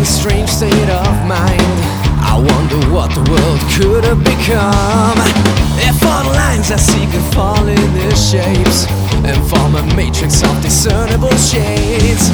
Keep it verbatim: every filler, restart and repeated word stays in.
strange state of mind. I wonder what the world could have become if all the lines I see could fall in their shapes and form a matrix of discernible shades.